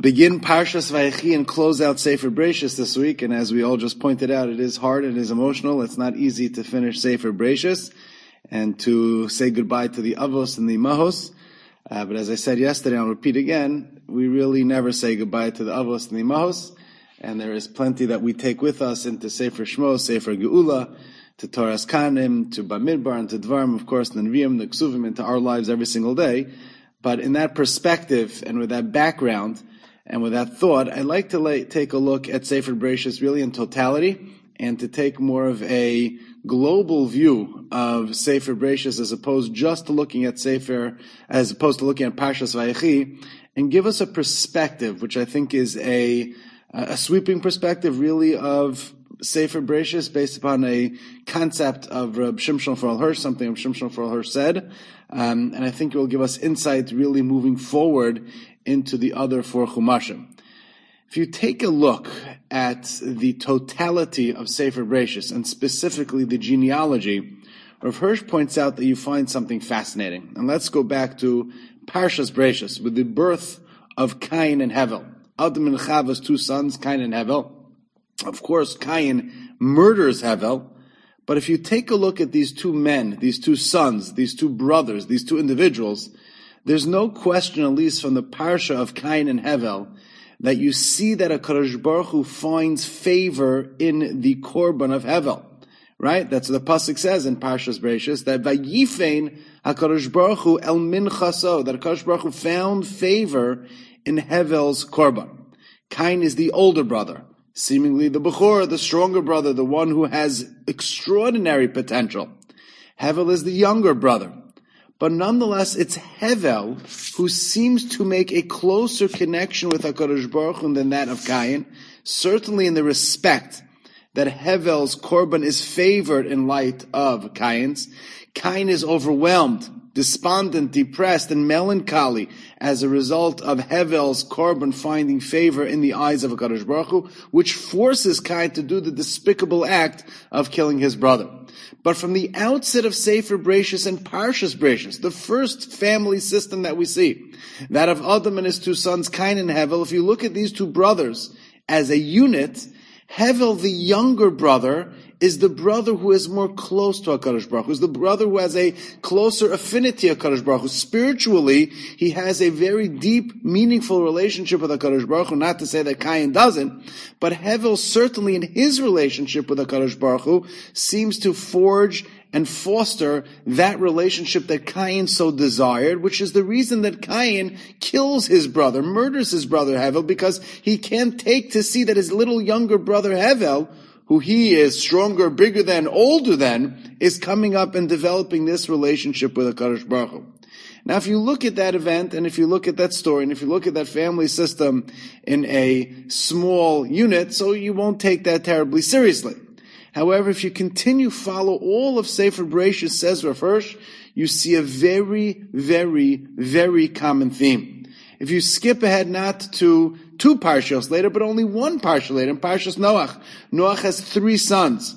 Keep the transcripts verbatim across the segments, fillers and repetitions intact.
begin Parshas Vayechi and close out Sefer Bereishis this week. And as we all just pointed out, it is hard, it is emotional. It's not easy to finish Sefer Bereishis and to say goodbye to the Avos and the Imahos. Uh, but as I said yesterday, I'll repeat again, we really never say goodbye to the Avos and the Imahos. And there is plenty that we take with us into Sefer Shmos, Sefer Geula, to Toras Kanim, to Bamidbar, and to Dvarim, of course, the Nevi'im, the Ksuvim, into our lives every single day. But in that perspective and with that background, and with that thought, I'd like to lay, take a look at Sefer Bereishis really in totality and to take more of a global view of Sefer Bereishis as opposed just to looking at Sefer, as opposed to looking at Parshas Vayechi, and give us a perspective, which I think is a, a sweeping perspective really of Sefer Bereishis based upon a concept of Reb Shimshon Farel Hirsch, something Reb Shimshon Farel Hirsch said, um, and I think it will give us insight really moving forward into the other four Chumashim. If you take a look at the totality of Sefer Bereishis, and specifically the genealogy, Rav Hirsch points out that you find something fascinating. And let's go back to Parshas Bereishis, with the birth of Cain and Hevel. Adam and Chava's two sons, Cain and Hevel. Of course, Cain murders Hevel, but if you take a look at these two men, these two sons, these two brothers, these two individuals, there's no question, at least from the parsha of Cain and Hevel, that you see that HaKadosh Baruch Hu finds favor in the korban of Hevel. Right? That's what the pasuk says in Parshas Bereishis, that Vayifein HaKadosh Baruch Hu el minchaso, that HaKadosh Baruch Hu found favor in Hevel's korban. Cain is the older brother, seemingly the Bechor, the stronger brother, the one who has extraordinary potential. Hevel is the younger brother. But nonetheless, it's Hevel who seems to make a closer connection with HaKadosh Baruch Hu than that of Cain, certainly in the respect that Hevel's korban is favored in light of Cain's. Cain is overwhelmed, despondent, depressed, and melancholy as a result of Hevel's korban finding favor in the eyes of HaKadosh Baruch Hu, which forces Cain to do the despicable act of killing his brother. But from the outset of Sefer Bereishis and Parshas Bereishis, the first family system that we see, that of Adam and his two sons, Cain and Hevel, if you look at these two brothers as a unit, Hevel, the younger brother, is the brother who is more close to HaKadosh Baruch Hu, is the brother who has a closer affinity to HaKadosh Baruch Hu. Spiritually, he has a very deep, meaningful relationship with HaKadosh Baruch Hu, not to say that Cain doesn't, but Hevel certainly in his relationship with HaKadosh Baruch Hu seems to forge and foster that relationship that Cain so desired, which is the reason that Cain kills his brother, murders his brother Hevel, because he can't take to see that his little younger brother Hevel, who he is stronger, bigger than, older than, is coming up and developing this relationship with HaKadosh Baruch Hu. Now, if you look at that event, and if you look at that story, and if you look at that family system in a small unit, so you won't take that terribly seriously. However, if you continue follow all of Sefer Bereishis, says Rav Hirsch, you see a very, very, very common theme. If you skip ahead not to two parshas later, but only one parsha later, in Parshas Noach, Noach has three sons,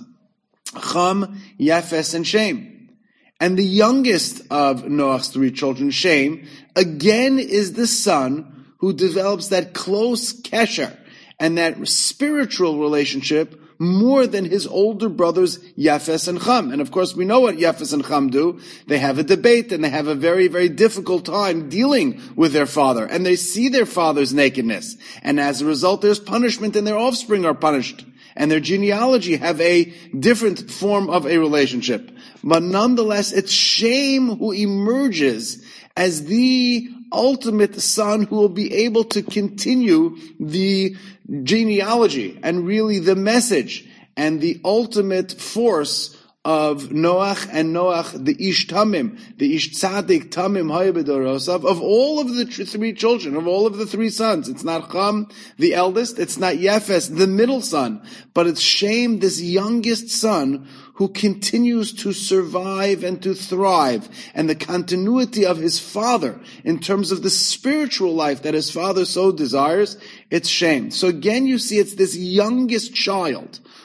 Cham, Yafes, and Shem. And the youngest of Noach's three children, Shem, again is the son who develops that close kesher and that spiritual relationship more than his older brothers Yafes and Cham. And of course we know what Yafes and Cham do. They have a debate and they have a very, very difficult time dealing with their father. And they see their father's nakedness. And as a result there's punishment and their offspring are punished. And their genealogy have a different form of a relationship. But nonetheless it's Shem who emerges as the ultimate son who will be able to continue the genealogy and really the message and the ultimate force of Noach and Noach, the Ish Tamim, the Ish Tzadik Tamim Hayabedorosav, of all of the three children, of all of the three sons. It's not Cham, the eldest, it's not Yefes, the middle son, but it's Shem, this youngest son, who continues to survive and to thrive, and the continuity of his father in terms of the spiritual life that his father so desires, it's Shem. So again you see it's this youngest child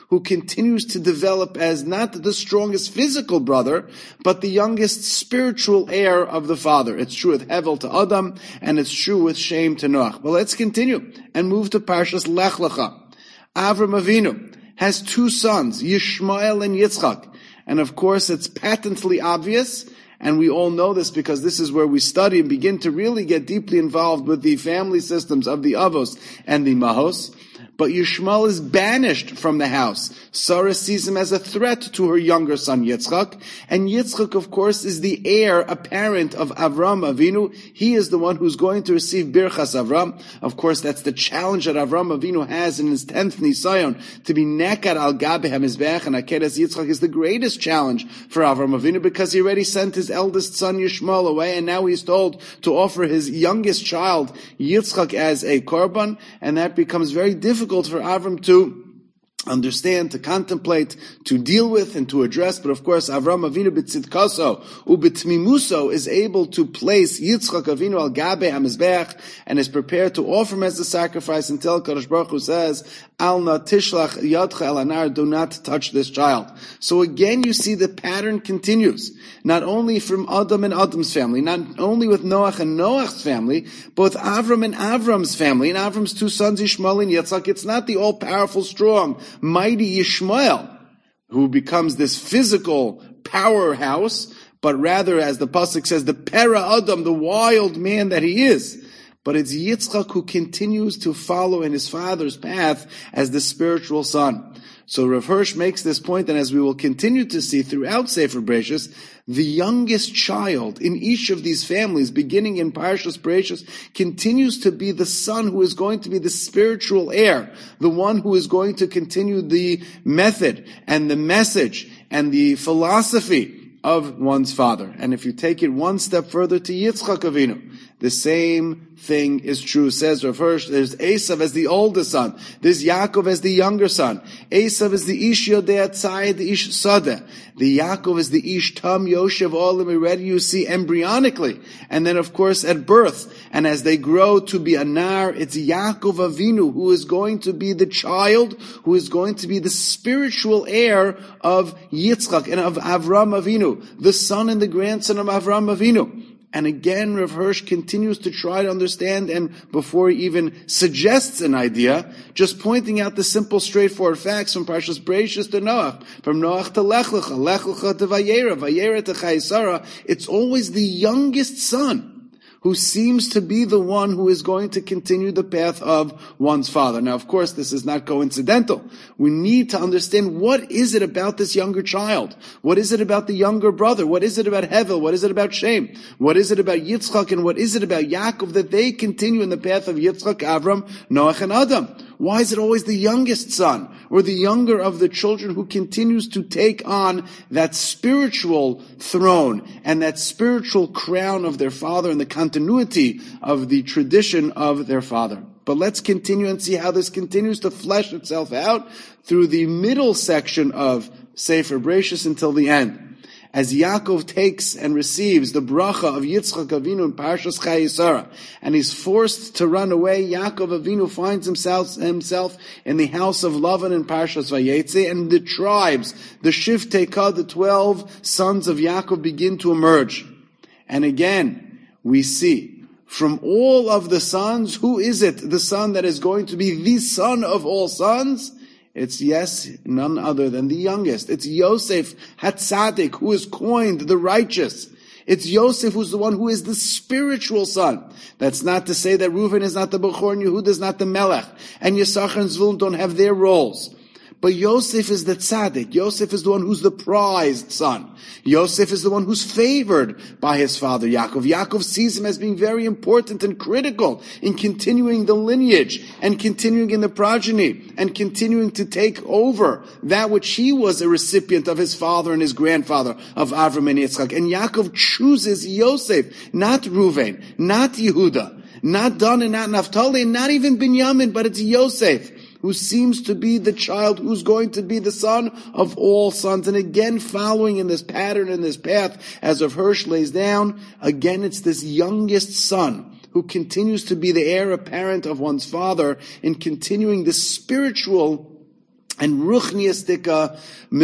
who continues to develop as not the strongest physical brother, but the youngest spiritual heir of the father. It's true with Hevel to Adam, and it's true with Shem to Noach. But let's continue and move to Parshas Lech Lecha. Avram Avinu has two sons, Yishmael and Yitzchak. And of course, it's patently obvious, and we all know this because this is where we study and begin to really get deeply involved with the family systems of the Avos and the Mahos. But Yishmael is banished from the house. Sarah sees him as a threat to her younger son Yitzchak. And Yitzchak, of course, is the heir apparent of Avram Avinu. He is the one who's going to receive Birchas Avram. Of course, that's the challenge that Avram Avinu has in his tenth Nisayon, to be Nekar al Gabe HaMizbeach, and Akeres Yitzchak is the greatest challenge for Avram Avinu because he already sent his eldest son Yishmael away, and now he's told to offer his youngest child Yitzchak as a korban, and that becomes very difficult for Avram to understand, to contemplate, to deal with, and to address. But of course, Avram Avinu b'tzidkaso u'b'tmimuso is able to place Yitzchak Avinu al gabe hamizbeach and is prepared to offer him as a sacrifice until Kadosh Baruch Hu says, Al na tishlach yadcha el anar, do not touch this child. So again, you see the pattern continues. Not only from Adam and Adam's family, not only with Noach and Noach's family, but with Avram and Avram's family, and Avram's two sons, Yishmael and Yitzchak. It's not the all-powerful, strong, mighty Yishmael who becomes this physical powerhouse, but rather, as the pasuk says, the Pera Adam, the wild man that he is. But it's Yitzchak who continues to follow in his father's path as the spiritual son. So Rav Hirsch makes this point, and as we will continue to see throughout Sefer Bereishis, the youngest child in each of these families, beginning in Parshas Bereishis, continues to be the son who is going to be the spiritual heir, the one who is going to continue the method and the message and the philosophy of one's father. And if you take it one step further to Yitzchak Avinu, the same thing is true. Says Rav Hirsch, there's Esav as the oldest son. There's Yaakov as the younger son. Esav is the Ish Yodei Tzai, the Ish Sadeh. The Yaakov is the Ish Tam Yoshev Olim, already you see embryonically. And then of course at birth. And as they grow to be a Nar, it's Yaakov Avinu who is going to be the child, who is going to be the spiritual heir of Yitzchak and of Avram Avinu, the son and the grandson of Avram Avinu. And again, Rav Hirsch continues to try to understand, and before he even suggests an idea, just pointing out the simple, straightforward facts from Parshas Bereishis to Noach, from Noach to Lech Lecha, Lech Lecha to Vayera, Vayera to Chayesara. It's always the youngest son who seems to be the one who is going to continue the path of one's father. Now, of course, this is not coincidental. We need to understand, what is it about this younger child? What is it about the younger brother? What is it about Hevel? What is it about Shem? What is it about Yitzchak? And what is it about Yaakov that they continue in the path of Yitzchak, Avram, Noach, and Adam? Why is it always the youngest son or the younger of the children who continues to take on that spiritual throne and that spiritual crown of their father and the continuity of the tradition of their father? But let's continue and see how this continues to flesh itself out through the middle section of Sefer Bereishis until the end. As Yaakov takes and receives the bracha of Yitzchak Avinu in Parshas Chayesara, and he's forced to run away, Yaakov Avinu finds himself, himself in the house of Lavan in Parshas Vayetze, and the tribes, the Shiftei Kad, the twelve sons of Yaakov begin to emerge. And again, we see, from all of the sons, who is it, the son that is going to be the son of all sons? It's, yes, none other than the youngest. It's Yosef Hatzadik, who is coined the righteous. It's Yosef who's the one who is the spiritual son. That's not to say that Reuven is not the Bechor and Yehuda is not the Melech, and Yisachar and Zvulun don't have their roles. But Yosef is the tzaddik. Yosef is the one who's the prized son. Yosef is the one who's favored by his father Yaakov. Yaakov sees him as being very important and critical in continuing the lineage and continuing in the progeny and continuing to take over that which he was a recipient of his father and his grandfather of Avram and Yitzchak. And Yaakov chooses Yosef, not Reuven, not Yehuda, not Dan and not Naphtali, and not even Binyamin, but it's Yosef, who seems to be the child who's going to be the son of all sons. And again, following in this pattern, in this path, as Rav Hirsch lays down, again it's this youngest son who continues to be the heir apparent of one's father in continuing the spiritual and ruchniistika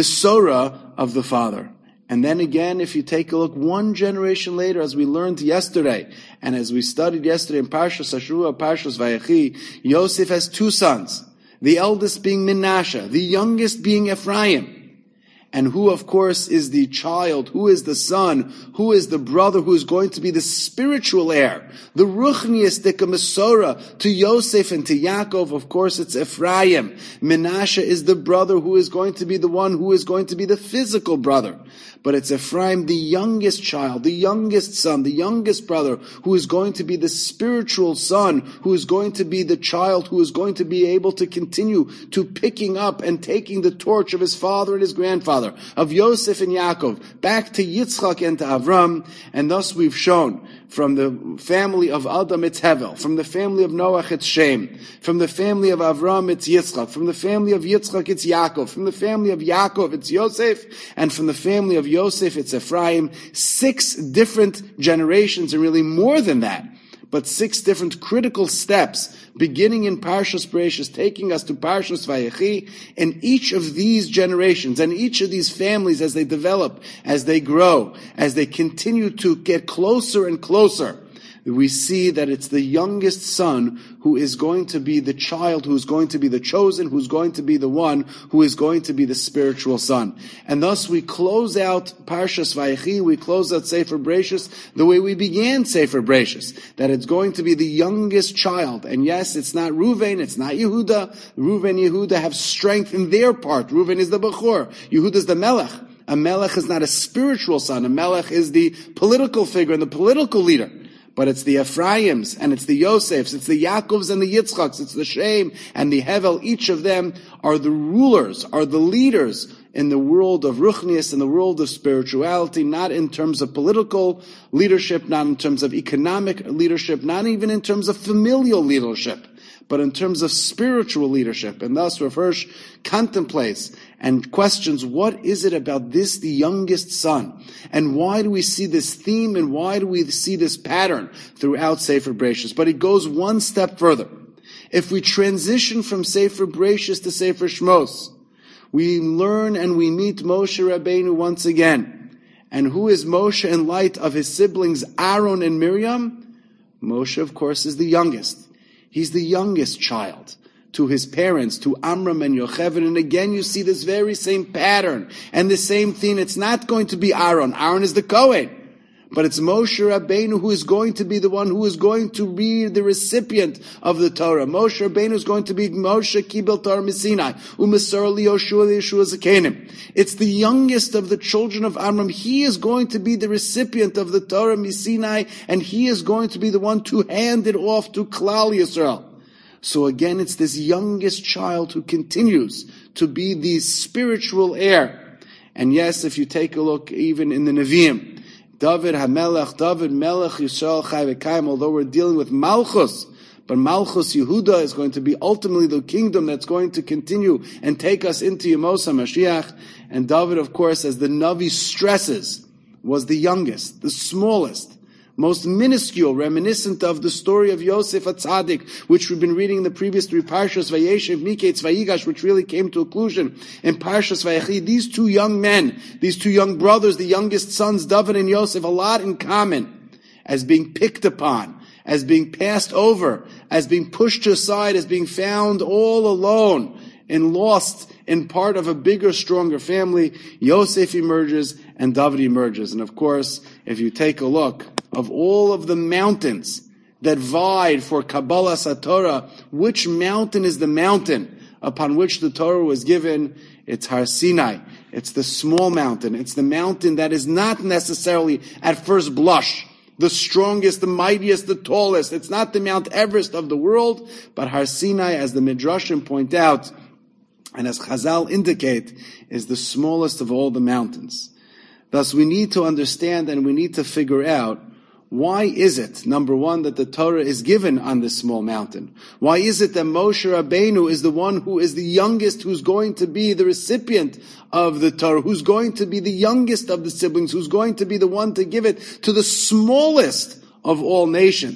misora of the father. And then again, if you take a look one generation later, as we learned yesterday, and as we studied yesterday in Parshas Hashua, Parshas Vayechi, Yosef has two sons. The eldest being Menashe, the youngest being Ephraim. And who, of course, is the child, who is the son, who is the brother, who is going to be the spiritual heir, the ruchniistika mesora to Yosef and to Yaakov. Of course, it's Ephraim. Menashe is the brother who is going to be the one who is going to be the physical brother. But it's Ephraim, the youngest child, the youngest son, the youngest brother, who is going to be the spiritual son, who is going to be the child, who is going to be able to continue to picking up and taking the torch of his father and his grandfather, of Yosef and Yaakov, back to Yitzchak and to Avram. And thus we've shown from the family of Adam it's Hevel, from the family of Noach it's Shem, from the family of Avram it's Yitzchak, from the family of Yitzchak it's Yaakov, from the family of Yaakov it's Yosef, and from the family of Yosef it's Ephraim. Six different generations, and really more than that, but six different critical steps, beginning in Parshas Bereishis, taking us to Parshas Vayechi, and each of these generations, and each of these families as they develop, as they grow, as they continue to get closer and closer, we see that it's the youngest son who is going to be the child, who is going to be the chosen, who's going to be the one who is going to be the spiritual son. And thus we close out Parshas Vayechi, we close out Sefer Bereishis the way we began Sefer Bereishis, that it's going to be the youngest child. And yes, it's not Reuven, it's not Yehuda. Reuven and Yehuda have strength in their part. Reuven is the Bechor, Yehuda is the Melech. A Melech is not a spiritual son. A Melech is the political figure and the political leader. But it's the Ephraims, and it's the Yosefs, it's the Yaakovs and the Yitzchaks, it's the Shem and the Hevel. Each of them are the rulers, are the leaders in the world of Ruchnius, in the world of spirituality, not in terms of political leadership, not in terms of economic leadership, not even in terms of familial leadership, but in terms of spiritual leadership. And thus Rav Hirsch contemplates and questions, what is it about this, the youngest son? And why do we see this theme, and why do we see this pattern throughout Sefer Bereishis? But he goes one step further. If we transition from Sefer Bereishis to Sefer Shmos, we learn and we meet Moshe Rabbeinu once again. And who is Moshe in light of his siblings Aaron and Miriam? Moshe, of course, is the youngest. He's the youngest child to his parents, to Amram and Yocheved. And again, you see this very same pattern and the same thing. It's not going to be Aaron. Aaron is the Kohen. But it's Moshe Rabbeinu who is going to be the one who is going to be the recipient of the Torah. Moshe Rabbeinu is going to be Moshe Kibel Torah Misinai, Umasar Li Yoshua Li Yeshua Zakenim. It's the youngest of the children of Amram. He is going to be the recipient of the Torah Misinai, and he is going to be the one to hand it off to Klal Yisrael. So again, it's this youngest child who continues to be the spiritual heir. And yes, if you take a look even in the Nevi'im, David HaMelech, David Melech Yisrael Chai V'Kaim, although we're dealing with Malchus, but Malchus Yehuda is going to be ultimately the kingdom that's going to continue and take us into Yemos HaMashiach. And David, of course, as the Navi stresses, was the youngest, the smallest, most minuscule, reminiscent of the story of Yosef HaTzadik, which we've been reading in the previous three Parshas, Vayeshev, Miketz, Vayigash, which really came to a conclusion in Parshas Vayechi. These two young men, these two young brothers, the youngest sons, David and Yosef, a lot in common, as being picked upon, as being passed over, as being pushed aside, as being found all alone and lost in part of a bigger, stronger family. Yosef emerges and David emerges. And of course, if you take a look of all of the mountains that vied for Kabbalah Satorah, which mountain is the mountain upon which the Torah was given? It's Har Sinai. It's the small mountain. It's the mountain that is not necessarily at first blush the strongest, the mightiest, the tallest. It's not the Mount Everest of the world, but Har Sinai, as the Midrashim point out, and as Chazal indicate, is the smallest of all the mountains. Thus we need to understand and we need to figure out, why is it, number one, that the Torah is given on this small mountain? Why is it that Moshe Rabbeinu is the one who is the youngest, who's going to be the recipient of the Torah, who's going to be the youngest of the siblings, who's going to be the one to give it to the smallest of all nations?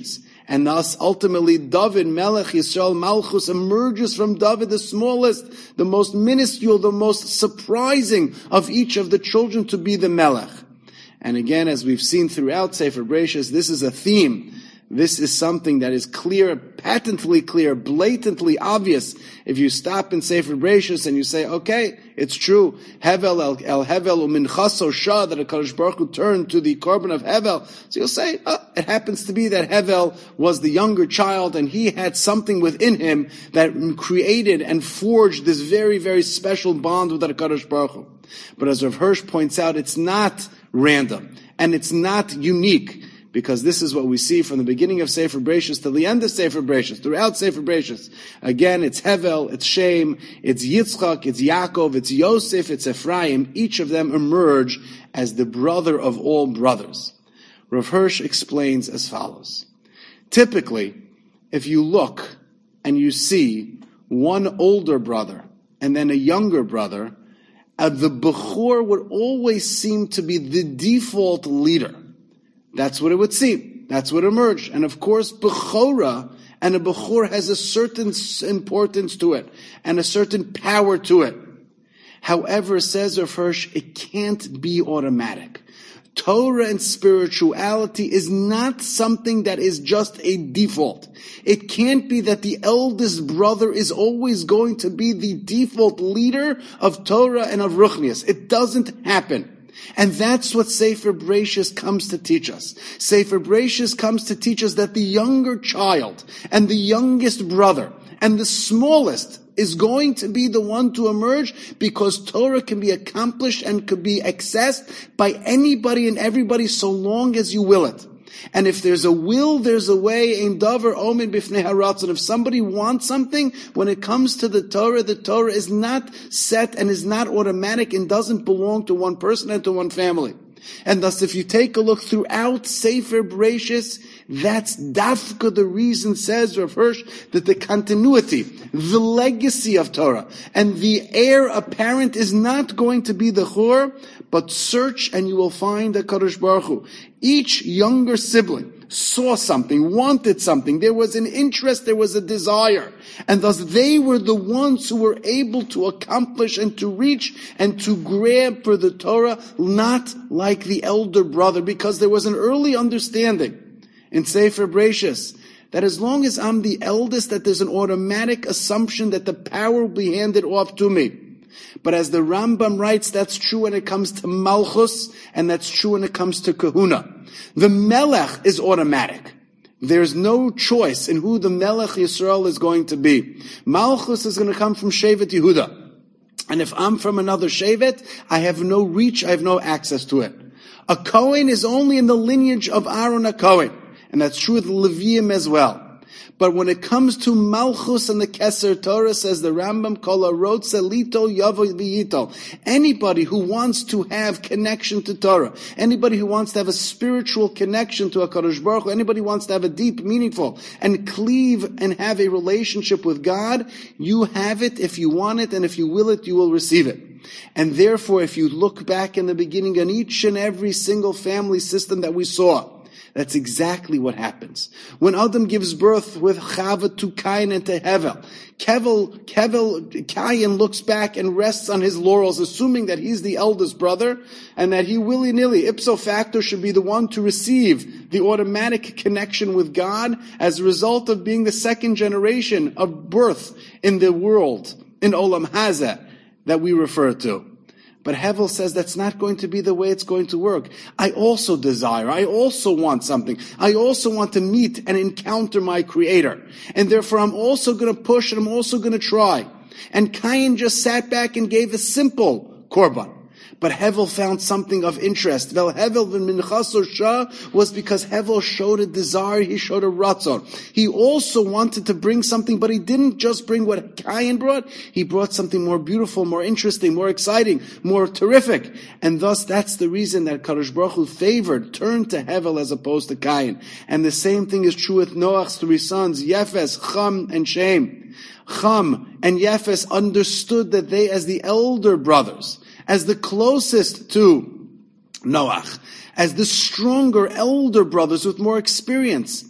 And thus, ultimately, David, Melech Yisrael, Malchus, emerges from David, the smallest, the most minuscule, the most surprising of each of the children to be the Melech. And again, as we've seen throughout Sefer Bereishis, this is a theme. This is something that is clear, patently clear, blatantly obvious. If you stop in Sefer Bereishis and you say, okay, it's true, Hevel el, el Hevel uminchaso shah, that HaKadosh Baruch Hu turned to the korban of Hevel. So you'll say, oh, it happens to be that Hevel was the younger child and he had something within him that created and forged this very, very special bond with HaKadosh Baruch Hu. But as Rav Hirsch points out, it's not random and it's not unique. Because this is what we see from the beginning of Sefer Bereishis to the end of Sefer Bereishis, throughout Sefer Bereishis. Again, it's Hevel, it's Shem, it's Yitzchak, it's Yaakov, it's Yosef, it's Ephraim. Each of them emerge as the brother of all brothers. Rav Hirsch explains as follows. Typically, if you look and you see one older brother and then a younger brother, uh, the Bechor would always seem to be the default leader. That's what it would seem. That's what emerged. And of course, Bechorah and a Bechor has a certain importance to it and a certain power to it. However, says Rav Hirsch, it can't be automatic. Torah and spirituality is not something that is just a default. It can't be that the eldest brother is always going to be the default leader of Torah and of Ruchnius. It doesn't happen. And that's what Sefer Bereishis comes to teach us. Sefer Bereishis comes to teach us that the younger child and the youngest brother and the smallest is going to be the one to emerge, because Torah can be accomplished and could be accessed by anybody and everybody so long as you will it. And if there's a will, there's a way. Ein davar omen bifnei haratzon. If somebody wants something, when it comes to the Torah, the Torah is not set and is not automatic and doesn't belong to one person and to one family. And thus, if you take a look throughout Sefer Bereishis, that's dafka the reason, says Rav Hirsch, that the continuity, the legacy of Torah, and the heir apparent is not going to be the Chor, but search and you will find the Kadosh Baruch Hu. Each younger sibling saw something, wanted something, there was an interest, there was a desire, and thus they were the ones who were able to accomplish and to reach and to grab for the Torah, not like the elder brother, because there was an early understanding in Sefer Bereishis that as long as I'm the eldest, that there's an automatic assumption that the power will be handed off to me. But as the Rambam writes, that's true when it comes to Malchus, and that's true when it comes to Kahuna. The Melech is automatic. There's no choice in who the Melech Yisrael is going to be. Malchus is going to come from Shevet Yehuda. And if I'm from another Shevet, I have no reach, I have no access to it. A Kohen is only in the lineage of Aaron a Kohen. And that's true with Levium as well. But when it comes to Malchus and the Keser Torah, says the Rambam, Kol harotze lito yavo v'yito. Anybody who wants to have connection to Torah, anybody who wants to have a spiritual connection to HaKadosh Baruch Hu, anybody who wants to have a deep, meaningful, and cleave and have a relationship with God, you have it if you want it, and if you will it, you will receive it. And therefore, if you look back in the beginning on each and every single family system that we saw, that's exactly what happens. When Adam gives birth with Chava to Cain and to Hevel, Kevel, Kevel, Cain looks back and rests on his laurels, assuming that he's the eldest brother, and that he willy-nilly, ipso facto, should be the one to receive the automatic connection with God as a result of being the second generation of birth in the world, in Olam Hazeh, that we refer to. But Hevel says that's not going to be the way it's going to work. I also desire, I also want something. I also want to meet and encounter my Creator. And therefore I'm also going to push and I'm also going to try. And Cain just sat back and gave a simple korban. But Hevel found something of interest. Vel Hevel v'minchasor shah was because Hevel showed a desire, he showed a ratzon. He also wanted to bring something, but he didn't just bring what Cain brought. He brought something more beautiful, more interesting, more exciting, more terrific. And thus that's the reason that Kadosh Baruch Hu favored, turned to Hevel as opposed to Cain. And the same thing is true with Noach's three sons, Yefes, Cham, and Shem. Cham and Yefes understood that they, as the elder brothers, as the closest to Noach, as the stronger elder brothers with more experience,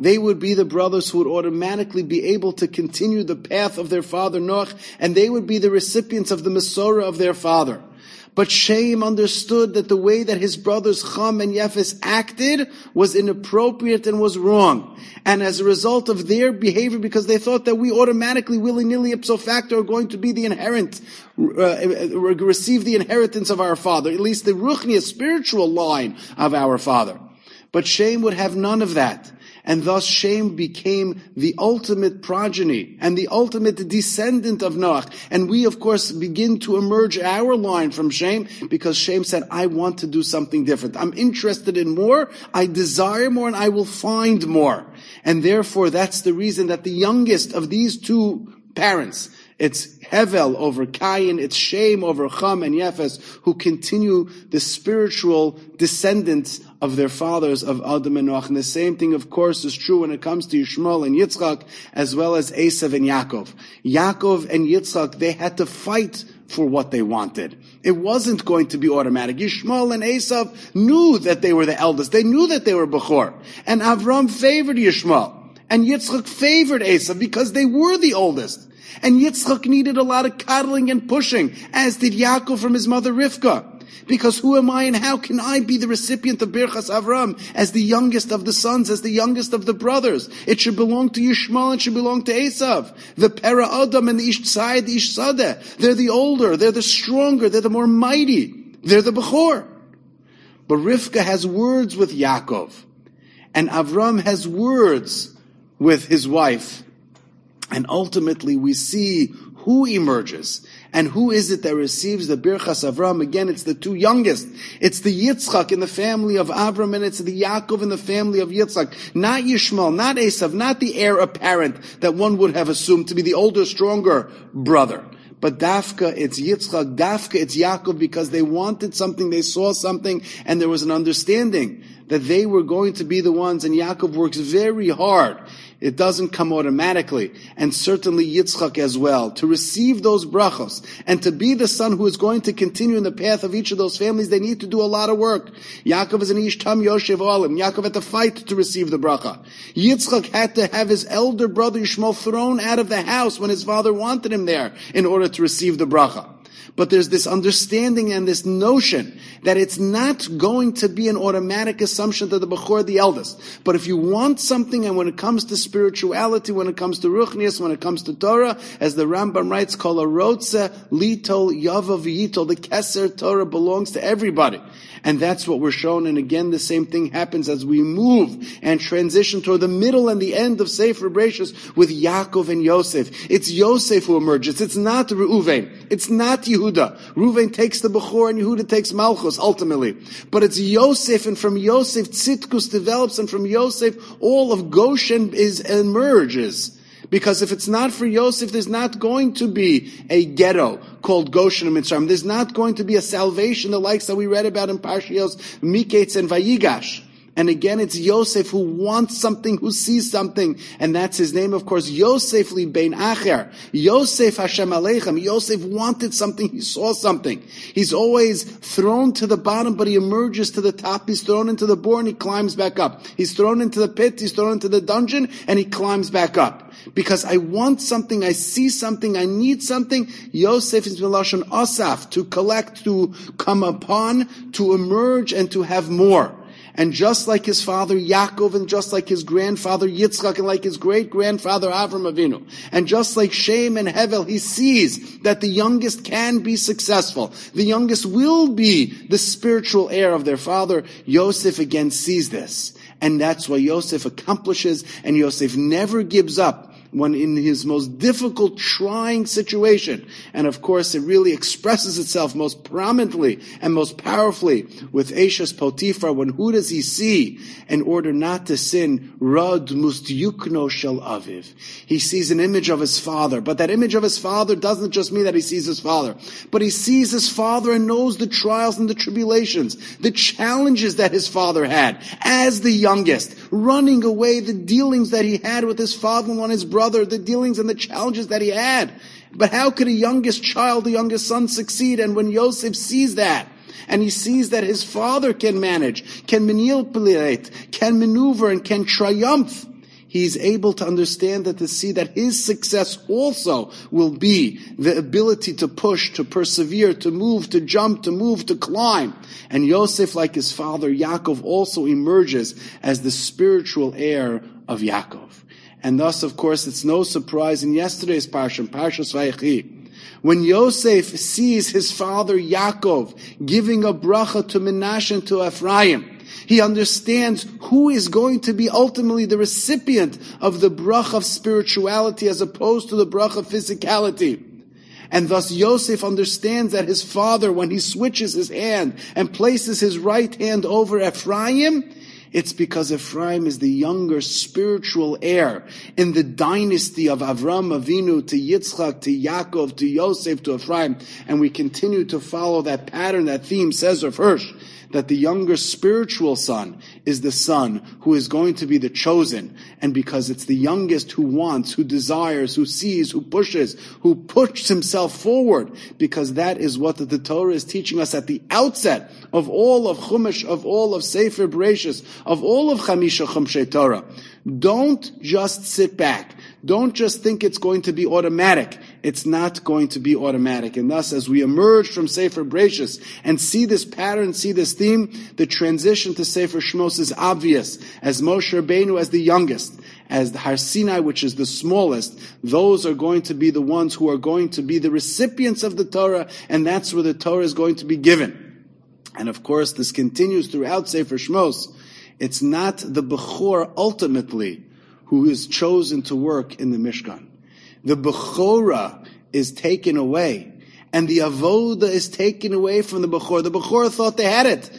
They would be the brothers who would automatically be able to continue the path of their father Noach, and they would be the recipients of the Mesorah of their father. But Shem understood that the way that his brothers Cham and Yefes acted was inappropriate and was wrong. And as a result of their behavior, because they thought that we automatically, willy-nilly, ipso facto, are going to be the inherent, uh, receive the inheritance of our father, at least the ruchniya, spiritual line of our father. But Shem would have none of that. And thus Shem became the ultimate progeny and the ultimate descendant of Noach. And we, of course, begin to emerge our line from Shem, because Shem said, I want to do something different. I'm interested in more, I desire more, and I will find more. And therefore, that's the reason that the youngest of these two parents, it's Hevel over Cain, it's Shem over Cham and Yefes, who continue the spiritual descendants of their fathers, of Adam and Noach. And the same thing, of course, is true when it comes to Yishmael and Yitzchak, as well as Esav and Yaakov. Yaakov and Yitzchak, they had to fight for what they wanted. It wasn't going to be automatic. Yishmael and Esav knew that they were the eldest. They knew that they were Bechor. And Avram favored Yishmael. And Yitzchak favored Esav because they were the oldest. And Yitzchak needed a lot of coddling and pushing, as did Yaakov from his mother Rivka. Because who am I and how can I be the recipient of Birchas Avram as the youngest of the sons, as the youngest of the brothers? It should belong to Yishmael, it should belong to Esav. The Pera Adam and the Ish Tzai, the Ish Sadeh. They're the older, they're the stronger, they're the more mighty. They're the Bechor. But Rivka has words with Yaakov. And Avram has words with his wife. And ultimately we see who emerges. And who is it that receives the Birchas Avram? Again, it's the two youngest. It's the Yitzchak in the family of Avram, and it's the Yaakov in the family of Yitzchak. Not Yishmael, not Esav, not the heir apparent that one would have assumed to be the older, stronger brother. But Dafka, it's Yitzchak, Dafka, it's Yaakov, because they wanted something, they saw something, and there was an understanding that they were going to be the ones, and Yaakov works very hard. It doesn't come automatically, and certainly Yitzchak as well, to receive those brachos, and to be the son who is going to continue in the path of each of those families. They need to do a lot of work. Yaakov is an ish tam yoshev olim. Yaakov had to fight to receive the bracha. Yitzchak had to have his elder brother Yishmael thrown out of the house when his father wanted him there in order to receive the bracha. But there's this understanding and this notion that it's not going to be an automatic assumption that the Bechor the eldest. But if you want something, and when it comes to spirituality, when it comes to Ruchnias, when it comes to Torah, as the Rambam writes, Kol Arotze Litol Yavav Yitol, the Keser Torah belongs to everybody. And that's what we're shown. And again, the same thing happens as we move and transition toward the middle and the end of Sefer Bereshis with Yaakov and Yosef. It's Yosef who emerges. It's not Reuven. It's not Yehuda. Reuven takes the Bechor and Yehuda takes Malchus ultimately. But it's Yosef, and from Yosef Tzitkus develops, and from Yosef all of Goshen is emerges. Because if it's not for Yosef, there's not going to be a ghetto called Goshen and Mitzrayim. There's not going to be a salvation, the likes that we read about in Parshios, Miketz and Vayigash. And again, it's Yosef who wants something, who sees something. And that's his name, of course, Yosef li bein acher. Yosef Hashem Aleichem. Yosef wanted something, he saw something. He's always thrown to the bottom, but he emerges to the top. He's thrown into the bore and he climbs back up. He's thrown into the pit, he's thrown into the dungeon, and he climbs back up. Because I want something, I see something, I need something. Yosef is Milashon Asaf, to collect, to come upon, to emerge, and to have more. And just like his father Yaakov, and just like his grandfather Yitzchak, and like his great-grandfather Avram Avinu, and just like Shem and Hevel, he sees that the youngest can be successful. The youngest will be the spiritual heir of their father. Yosef again sees this. And that's why Yosef accomplishes, and Yosef never gives up when in his most difficult, trying situation. And of course, it really expresses itself most prominently and most powerfully with Eishes Potiphar. When who does he see in order not to sin? Rad mustyukno shel aviv. He sees an image of his father. But that image of his father doesn't just mean that he sees his father, but he sees his father and knows the trials and the tribulations, the challenges that his father had as the youngest, running away, the dealings that he had with his father-in-law and his brother, the dealings and the challenges that he had. But how could a youngest child, the youngest son, succeed? And when Yosef sees that, and he sees that his father can manage, can manipulate, can maneuver, and can triumph, he's able to understand that to see that his success also will be the ability to push, to persevere, to move, to jump, to move, to climb. And Yosef, like his father Yaakov, also emerges as the spiritual heir of Yaakov. And thus, of course, it's no surprise in yesterday's parsha, Parshas Vayechi, when Yosef sees his father Yaakov giving a bracha to Menashe and to Ephraim, he understands who is going to be ultimately the recipient of the bracha of spirituality as opposed to the bracha of physicality. And thus Yosef understands that his father, when he switches his hand and places his right hand over Ephraim, it's because Ephraim is the younger spiritual heir in the dynasty of Avram Avinu to Yitzchak, to Yaakov, to Yosef, to Ephraim. And we continue to follow that pattern, that theme, says Rav Hirsch, that the younger spiritual son is the son who is going to be the chosen. And because it's the youngest who wants, who desires, who sees, who pushes, who pushes himself forward, because that is what the, the Torah is teaching us at the outset of all of Chumash, of all of Sefer Bereshis, of all of Chamisha Chumshei Torah. Don't just sit back. Don't just think it's going to be automatic. It's not going to be automatic. And thus, as we emerge from Sefer Bereshis and see this pattern, see this theme, the transition to Sefer Shmos is obvious. As Moshe Rabbeinu as the youngest, as the Har Sinai, which is the smallest, those are going to be the ones who are going to be the recipients of the Torah, and that's where the Torah is going to be given. And of course, this continues throughout Sefer Shmos. It's not the Bechor ultimately who is chosen to work in the Mishkan. The Bechorah is taken away, and the Avoda is taken away from the Bechor. The Bechor thought they had it,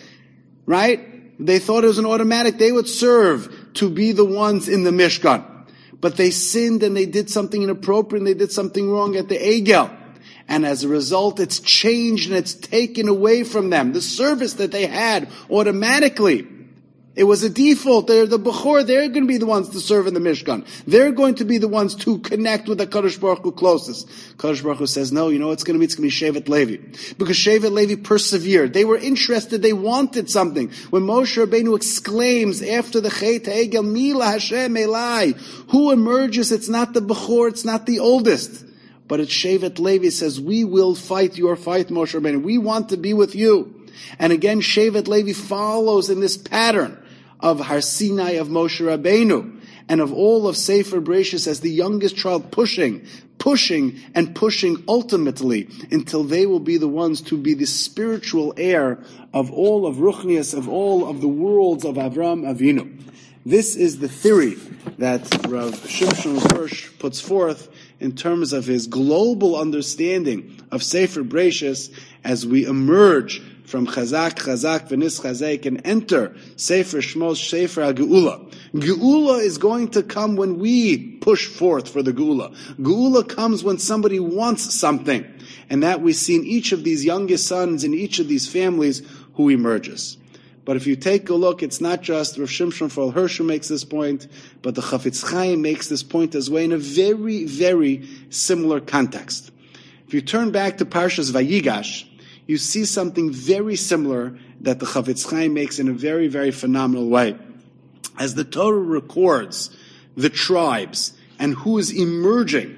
right? They thought it was an automatic. They would serve to be the ones in the Mishkan. But they sinned and they did something inappropriate and they did something wrong at the Egel. And as a result, it's changed and it's taken away from them. The service that they had automatically, it was a default. They're the Bechor. They're going to be the ones to serve in the Mishkan. They're going to be the ones to connect with the Kadosh Baruch Hu closest. Kadosh Baruch Hu says, no, you know what it's going to be? It's going to be Shevet Levi. Because Shevet Levi persevered. They were interested. They wanted something. When Moshe Rabbeinu exclaims after the Chet HaEgel, Mila Hashem Elai, who emerges? It's not the Bechor. It's not the oldest. But it's Shevet Levi says, we will fight your fight, Moshe Rabbeinu. We want to be with you. And again, Shevet Levi follows in this pattern of Har Sinai, of Moshe Rabbeinu, and of all of Sefer Bereshis as the youngest child pushing, pushing, and pushing ultimately until they will be the ones to be the spiritual heir of all of Ruchnias, of all of the worlds of Avram Avinu. This is the theory that Rav Shimshon Hirsch puts forth in terms of his global understanding of Sefer Bereshis as we emerge from Chazak, Chazak, V'nis Chazek, and enter Sefer Shmos, Sefer HaGeula. Geula is going to come when we push forth for the Geula. Geula comes when somebody wants something. And that we see in each of these youngest sons, in each of these families, who emerges. But if you take a look, it's not just Rav Shimshon Fol Hirsch who makes this point, but the Chafetz Chaim makes this point as well in a very, very similar context. If you turn back to Parshas Vayigash, you see something very similar that the Chafetz Chaim makes in a very, very phenomenal way. As the Torah records the tribes and who is emerging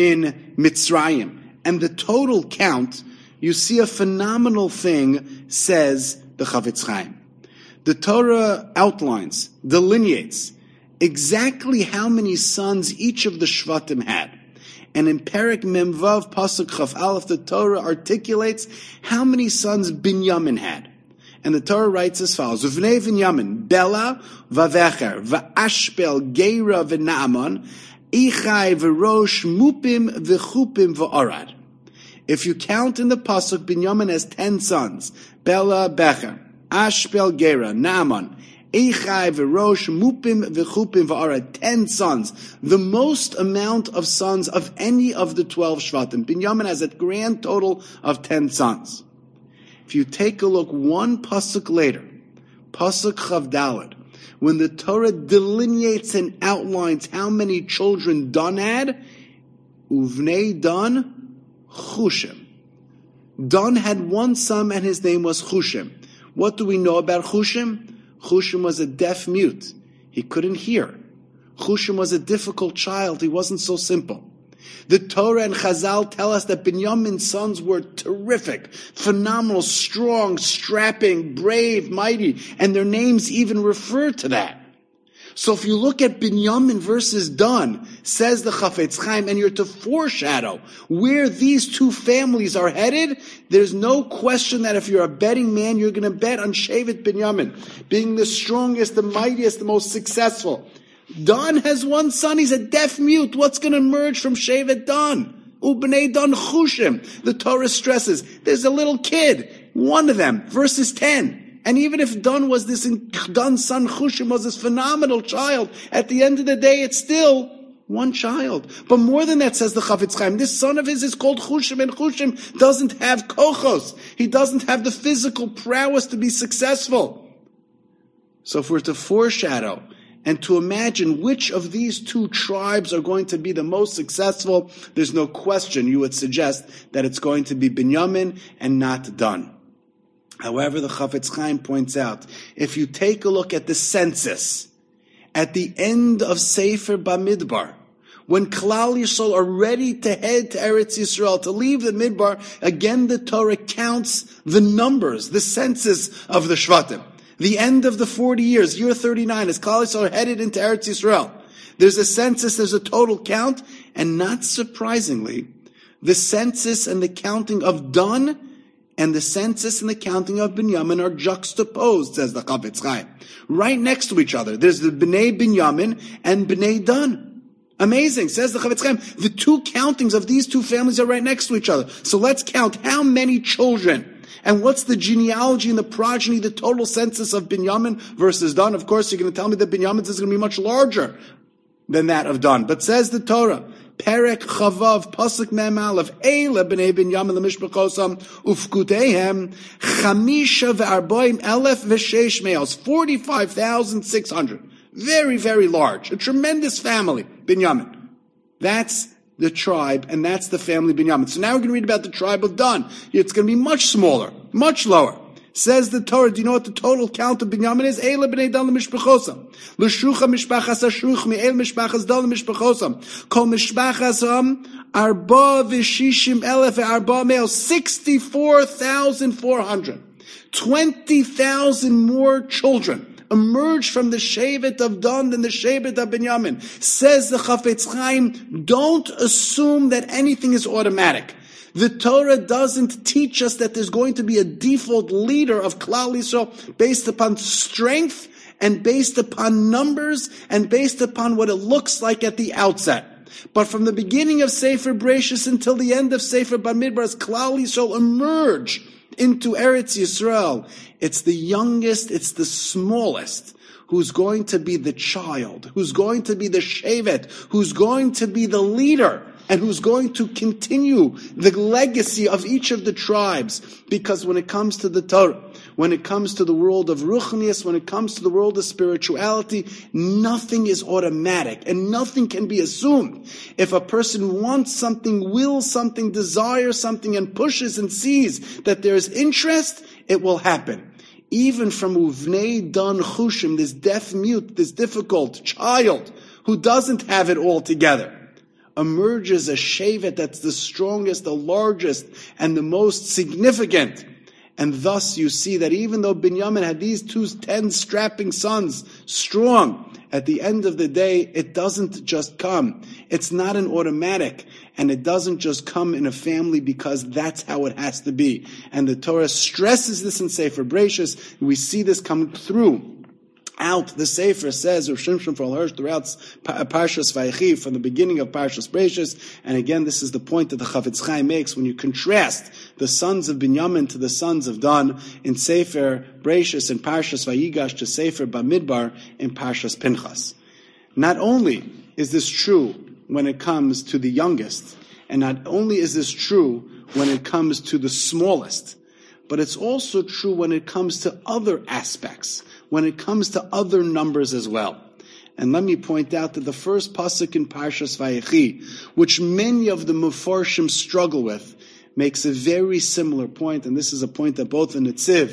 in Mitzrayim and the total count, you see a phenomenal thing, says the Chafetz Chaim. The Torah outlines, delineates exactly how many sons each of the Shvatim had. And in Perek Memvav Pasuk Chaf Aleph, the Torah articulates how many sons Binyamin had. And the Torah writes as follows: Uvnei Binyamin, Bela v'Vecher, v'Ashbel, Geira v'Naaman, Ichai v'Rosh, Mupim v'Chupim v'Orad. If you count in the Pasuk, Binyamin has ten sons: Bela, Becher, Ashbel, Geira, Naaman, Eichai, V'Rosh, Mupim, V'Chupim, V'Arad, ten sons. The most amount of sons of any of the twelve Shvatim. Binyamin has a grand total of ten sons. If you take a look one pasuk later, Pasuk Chav Daled, when the Torah delineates and outlines how many children Dan had, Uvnei Dan, Chushim. Dan had one son and his name was Chushim. What do we know about Chushim? Chushim was a deaf mute. He couldn't hear. Chushim was a difficult child. He wasn't so simple. The Torah and Chazal tell us that Binyamin's sons were terrific, phenomenal, strong, strapping, brave, mighty, and their names even refer to that. So if you look at Binyamin versus Dan, says the Chafetz Chaim, and you're to foreshadow where these two families are headed, there's no question that if you're a betting man, you're going to bet on Shevet Binyamin, being the strongest, the mightiest, the most successful. Dan has one son, he's a deaf mute. What's going to emerge from Shevet Dan? Ubnei Dan Chushim. The Torah stresses, there's a little kid, one of them, verses ten. And even if Dan was this, Dan's son Chushim was this phenomenal child, at the end of the day, it's still one child. But more than that, says the Chafetz Chaim, this son of his is called Chushim, and Chushim doesn't have kochos. He doesn't have the physical prowess to be successful. So if we're to foreshadow and to imagine which of these two tribes are going to be the most successful, there's no question you would suggest that it's going to be Binyamin and not Dan. However, the Chafetz Chaim points out, if you take a look at the census, at the end of Sefer Bamidbar, when Klal Yisrael are ready to head to Eretz Yisrael, to leave the Midbar, again the Torah counts the numbers, the census of the Shvatim. The end of the forty years, year thirty-nine, as Klal Yisrael are headed into Eretz Yisrael. There's a census, there's a total count, and not surprisingly, the census and the counting of Dan and the census and the counting of Binyamin are juxtaposed, says the Chafetz Chaim. Right next to each other. There's the Bnei Binyamin and Bnei Dan. Amazing, says the Chafetz Chaim. The two countings of these two families are right next to each other. So let's count how many children. And what's the genealogy and the progeny, the total census of Binyamin versus Dan? Of course, you're going to tell me that Binyamin's is going to be much larger than that of Dan. But says the Torah, Perek Chavav, Pasuk Mem Aleph, Eile B'nei Binyamin L'mishpachosam, Ufkuteihem, Chamisha V'arboim Elef V'sheish Meos, forty-five thousand six hundred. Very, very large. A tremendous family, Binyamin. That's the tribe, and that's the family Binyamin. So now we're going to read about the tribe of Dan. It's going to be much smaller, much lower. Says the Torah, do you know what the total count of Binyamin is? Eile b'nei Dan l'mishpachosam. L'shucha mishpachas ha-shuch mi'el mishpachas Dan l'mishpachosam. Kol mishpachas ham arba v'shishim elef ve'arba me'el. sixty-four thousand four hundred. twenty thousand more children emerged from the Shevet of Dan than the Shevet of Binyamin. Says the Chafetz Chaim, don't assume that anything is automatic. The Torah doesn't teach us that there's going to be a default leader of Klal Yisrael based upon strength and based upon numbers and based upon what it looks like at the outset. But from the beginning of Sefer Bereshis until the end of Sefer Bamidbar, as Klal Yisrael emerge into Eretz Yisrael, it's the youngest, it's the smallest who's going to be the child, who's going to be the Shevet, who's going to be the leader, and who's going to continue the legacy of each of the tribes. Because when it comes to the Torah, when it comes to the world of Ruchnius, when it comes to the world of spirituality, nothing is automatic and nothing can be assumed. If a person wants something, wills something, desires something, and pushes and sees that there is interest, it will happen. Even from Uvnei Dan Chushim, this deaf mute, this difficult child who doesn't have it all together, emerges a Shevet that's the strongest, the largest, and the most significant. And thus you see that even though Binyamin had these two ten strapping sons, strong, at the end of the day, it doesn't just come. It's not an automatic. And it doesn't just come in a family because that's how it has to be. And the Torah stresses this in Sefer Bereshis. We see this come through. Out the Sefer says, Rav Shimshon from Hirsch throughout Parshas Vayechi, from the beginning of Parshas Bereshis, and again, this is the point that the Chafetz Chaim makes when you contrast the sons of Binyamin to the sons of Dan in Sefer Bereshis and Parshas Vayigash to Sefer Bamidbar in Parshas Pinchas. Not only is this true when it comes to the youngest, and not only is this true when it comes to the smallest, but it's also true when it comes to other aspects, when it comes to other numbers as well. And let me point out that the first pasuk in Parshas Vayechi, which many of the Mefarshim struggle with, makes a very similar point, and this is a point that both the Netziv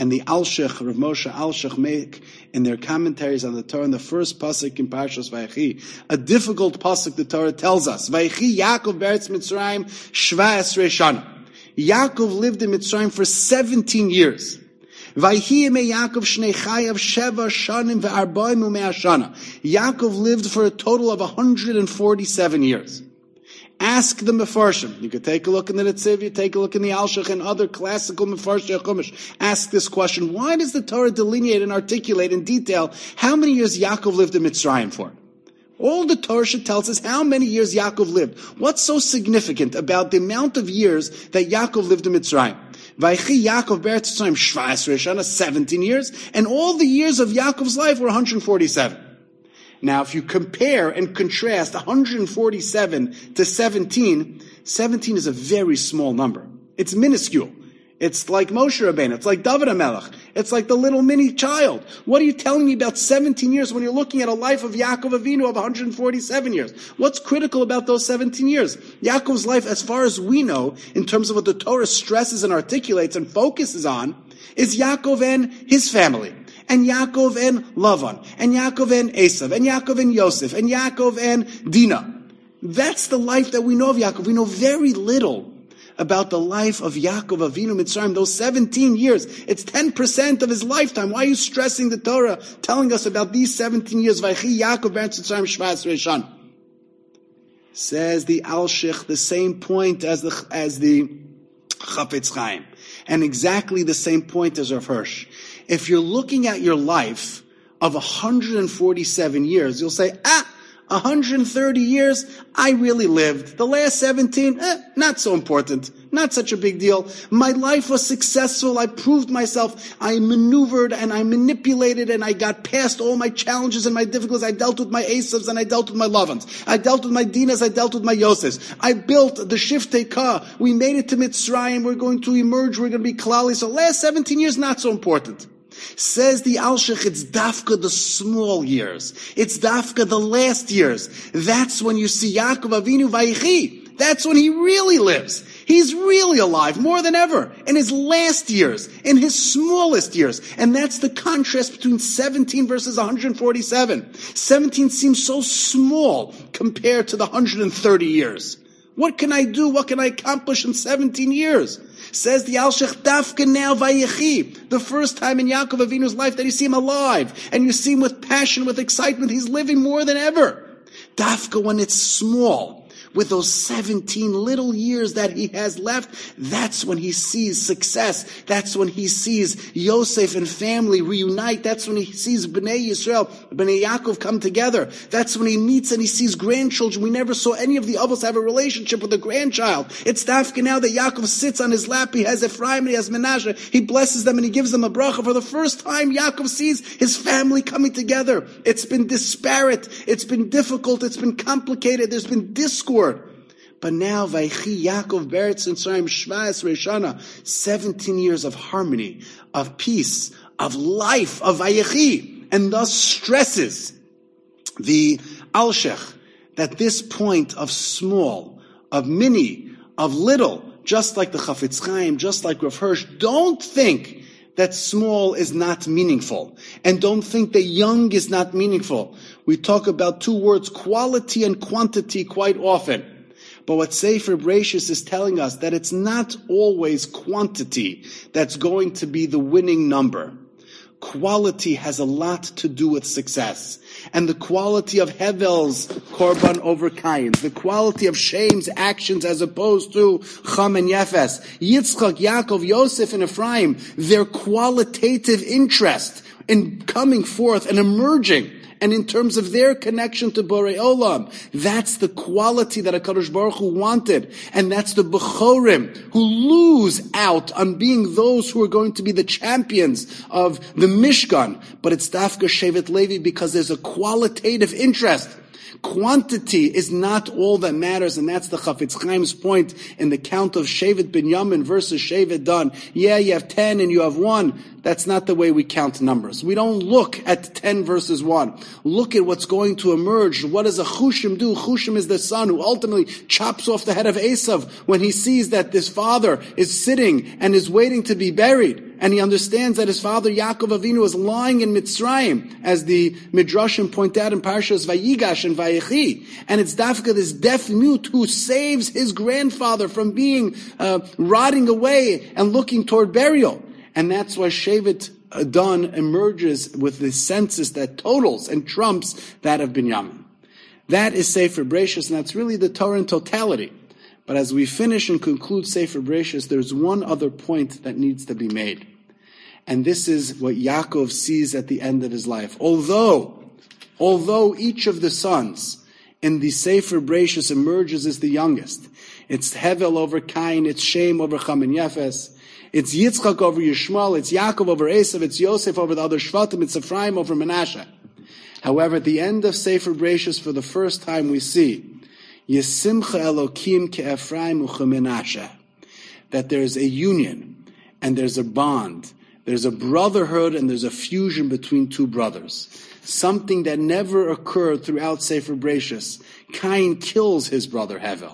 and the Alshich, Rav Moshe Alshich, make in their commentaries on the Torah, in the first pasuk in Parshas Vayechi, a difficult pasuk the Torah tells us. Vayechi Yaakov be'eretz Mitzrayim shva esrei shana. Yaakov lived in Mitzrayim for seventeen years. Vayhi me Yaakov shnei chayav sheva shanim ve'arbaim u'mea shana. Yaakov lived for a total of one hundred forty-seven years. Ask the Mefarshim. You could take a look in the Netziv, you take a look in the Alshich and other classical Mefarshim Chumash. Ask this question: why does the Torah delineate and articulate in detail how many years Yaakov lived in Mitzrayim for? All the Torah tells us how many years Yaakov lived. What's so significant about the amount of years that Yaakov lived in Mitzrayim? Vaychi Yaakov be'eretz Mitzrayim shva esrei shana, seventeen years, and all the years of Yaakov's life were one hundred forty-seven. Now, if you compare and contrast one hundred forty-seven to seventeen, seventeen is a very small number. It's minuscule. It's like Moshe Rabbeinu. It's like David HaMelech. It's like the little mini child. What are you telling me about seventeen years when you're looking at a life of Yaakov Avinu of one hundred forty-seven years? What's critical about those seventeen years? Yaakov's life, as far as we know, in terms of what the Torah stresses and articulates and focuses on, is Yaakov and his family. And Yaakov and Lavan, and Yaakov and Esav, and Yaakov and Yosef, and Yaakov and Dinah. That's the life that we know of Yaakov. We know very little about the life of Yaakov Avinu Mitzrayim, those seventeen years. It's ten percent of his lifetime. Why are you stressing the Torah, telling us about these seventeen years? Vaychi Yaakov be'eretz Mitzrayim shva esrei shana. Says the Alshich, the same point as the, as the Chafetz Chaim. And exactly the same point as Rav Hirsch. If you're looking at your life of one hundred forty-seven years, you'll say, ah, one hundred thirty years, I really lived. The last seventeen, eh, not so important. Not such a big deal. My life was successful. I proved myself. I maneuvered and I manipulated and I got past all my challenges and my difficulties. I dealt with my Esavs and I dealt with my Lavans. I dealt with my Dinas. I dealt with my Yosefs. I built the Shiftei Ka. We made it to Mitzrayim. We're going to emerge. We're going to be Klali. So last seventeen years, not so important. Says the Alshich, it's dafka the small years. It's dafka the last years. That's when you see Yaakov Avinu Vaychi. That's when he really lives. He's really alive more than ever in his last years, in his smallest years. And that's the contrast between seventeen versus one hundred forty-seven. seventeen seems so small compared to the one hundred thirty years. What can I do? What can I accomplish in seventeen years? Says the Alshich, dafka now Vayechi. The first time in Yaakov Avinu's life that you see him alive, and you see him with passion, with excitement, he's living more than ever. Dafka when it's small, with those seventeen little years that he has left, that's when he sees success. That's when he sees Yosef and family reunite. That's when he sees Bnei Yisrael, Bnei Yaakov come together. That's when he meets and he sees grandchildren. We never saw any of the others have a relationship with a grandchild. It's dafka now that Yaakov sits on his lap. He has Ephraim and he has Menashe. He blesses them and he gives them a bracha. For the first time, Yaakov sees his family coming together. It's been disparate. It's been difficult. It's been complicated. There's been discord. But now, Vaychi Yaakov be'eretz Mitzrayim shva esrei shana, seventeen years of harmony, of peace, of life, of Vayechi, and thus stresses the Alshich that this point of small, of mini, of little, just like the Chafetz Chaim, just like Rav Hirsch, don't think that small is not meaningful. And don't think that young is not meaningful. We talk about two words, quality and quantity, quite often. But what Sefer Bereishis is telling us, that it's not always quantity that's going to be the winning number. Quality has a lot to do with success. And the quality of Hevel's korban over Cain, the quality of Shem's actions as opposed to Cham and Yefes, Yitzchak, Yaakov, Yosef, and Ephraim, their qualitative interest in coming forth and emerging, and in terms of their connection to Borei Olam, that's the quality that HaKadosh Baruch Hu wanted. And that's the Bechorim who lose out on being those who are going to be the champions of the Mishkan. But it's Dafka Shevet Levi because there's a qualitative interest. Quantity is not all that matters, and that's the Chafetz Chaim's point in the count of Shevet Binyamin versus Shevet Dan. Yeah, you have ten and you have one. That's not the way we count numbers. We don't look at ten verses one. Look at what's going to emerge. What does a Chushim do? Chushim is the son who ultimately chops off the head of Esav when he sees that his father is sitting and is waiting to be buried. And he understands that his father Yaakov Avinu is lying in Mitzrayim, as the Midrashim point out in Parshas Vayigash and Vayechi. And it's Dafka, this deaf mute, who saves his grandfather from being uh, rotting away and looking toward burial. And that's why Shevet Dan emerges with the census that totals and trumps that of Binyamin. That is Sefer Bereishis, and that's really the Torah in totality. But as we finish and conclude Sefer Bereishis, there's one other point that needs to be made. And this is what Yaakov sees at the end of his life. Although, although each of the sons in the Sefer Bereishis emerges as the youngest, it's Hevel over Cain, it's Shem over Cham and Yefes, it's Yitzchak over Yishmael, it's Yaakov over Esav, it's Yosef over the other Shvatim, it's Ephraim over Menashe. However, at the end of Sefer Bereishis, for the first time we see Yesimcha Elokim ke'Ephraim u'chemenashe, that there's a union and there's a bond, there's a brotherhood and there's a fusion between two brothers. Something that never occurred throughout Sefer Bereishis. Cain kills his brother Hevel.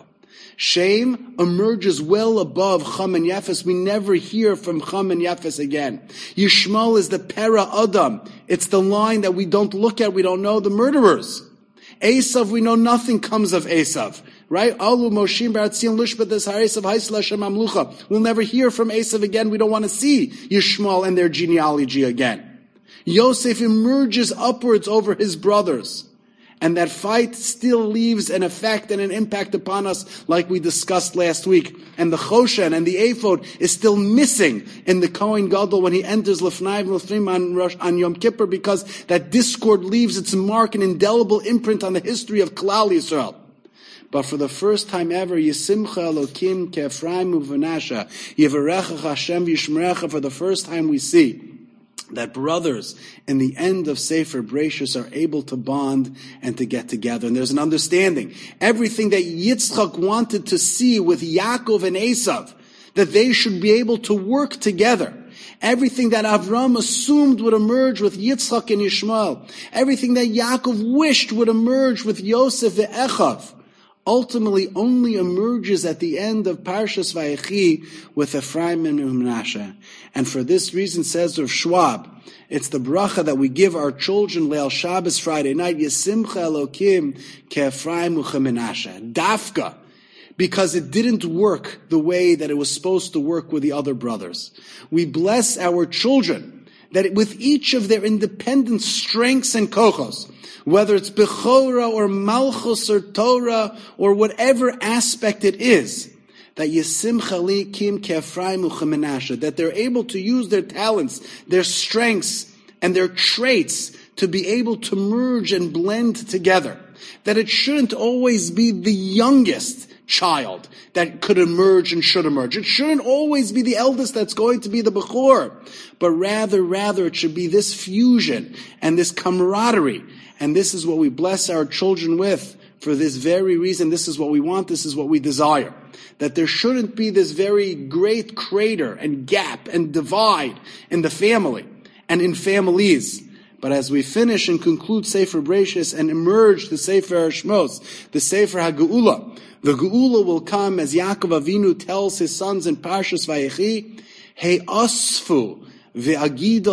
Shem emerges well above Cham and Yefes. We never hear from Cham and Yefes again. Yishmael is the Para Adam. It's the line that we don't look at, we don't know, the murderers. Esav, we know nothing comes of Esav. Right? Alu Moshim Baratzion Lushbatas Haresav Haisla Shem Amlucha. We'll never hear from Esav again. We don't want to see Yishmael and their genealogy again. Yosef emerges upwards over his brothers. And that fight still leaves an effect and an impact upon us, like we discussed last week. And the Choshen and the Ephod is still missing in the Kohen Gadol when he enters Lefnai Lefnim on, Rosh, on Yom Kippur, because that discord leaves its mark, an indelible imprint on the history of Klal Yisrael. But for the first time ever, Yisimcha Elokim ke'Ephraim u'Menashe, Yivarecha Hashem v'Yishmerecha, for the first time we see that brothers in the end of Sefer Bereishis are able to bond and to get together. And there's an understanding. Everything that Yitzchak wanted to see with Yaakov and Esav, that they should be able to work together. Everything that Avram assumed would emerge with Yitzchak and Yishmael. Everything that Yaakov wished would emerge with Yosef and Echav, ultimately only emerges at the end of Parshas Vayechi with Ephraim and Menashe. And for this reason, says Rav Schwab, it's the bracha that we give our children Leil Shabbos Friday night, Yesimcha Elokim ke'Ephraim u'chemenashe. Dafka, because it didn't work the way that it was supposed to work with the other brothers. We bless our children that with each of their independent strengths and kochos, whether it's Bechora or Malchus or Torah or whatever aspect it is, that Yesimcha Elokim ke'Ephraim u'chemenashe, that they're able to use their talents, their strengths, and their traits to be able to merge and blend together. That it shouldn't always be the youngest child that could emerge and should emerge. It shouldn't always be the eldest that's going to be the Bechor, but rather, rather it should be this fusion and this camaraderie. And this is what we bless our children with. For this very reason, this is what we want, this is what we desire. That there shouldn't be this very great crater and gap and divide in the family and in families. But as we finish and conclude Sefer Bereishis and emerge the Sefer Shmos, the Sefer HaGeula, the Geula will come as Yaakov Avinu tells his sons in Parshas Vayechi, Hey Asfu, do you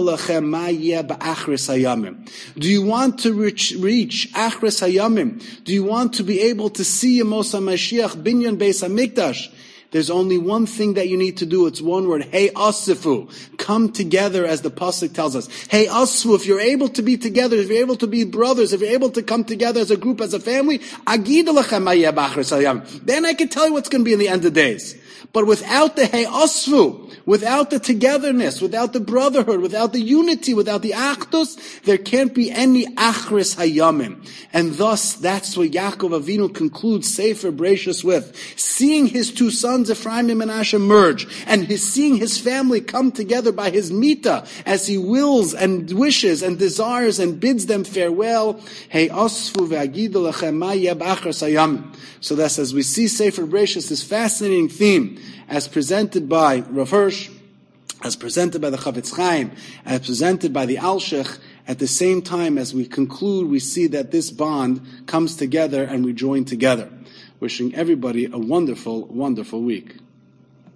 want to reach, reach Achres Hayamim? Do you want to be able to see Yemos HaMashiach Binyan Beis HaMikdash? There's only one thing that you need to do. It's one word. Hey Asifu. Come together, as the pasuk tells us. Hey Asifu, if you're able to be together, if you're able to be brothers, if you're able to come together as a group, as a family, then I can tell you what's going to be in the end of days. But without the Hey Asfu, without the togetherness, without the brotherhood, without the unity, without the Achdus, there can't be any Achris Hayamim. And thus, that's what Yaakov Avinu concludes Sefer Bereishis with. Seeing his two sons, Ephraim and Menashe, merge, and his, seeing his family come together by his mita, as he wills and wishes and desires and bids them farewell. Hey Asfu ve'agidu lechem ma yeh b'achris hayamim. So that's, as we see Sefer Bereishis, this fascinating theme, as presented by Rav Hirsch, as presented by the Chavetz Chaim, as presented by the Alshich, at the same time as we conclude, we see that this bond comes together and we join together. Wishing everybody a wonderful, wonderful week.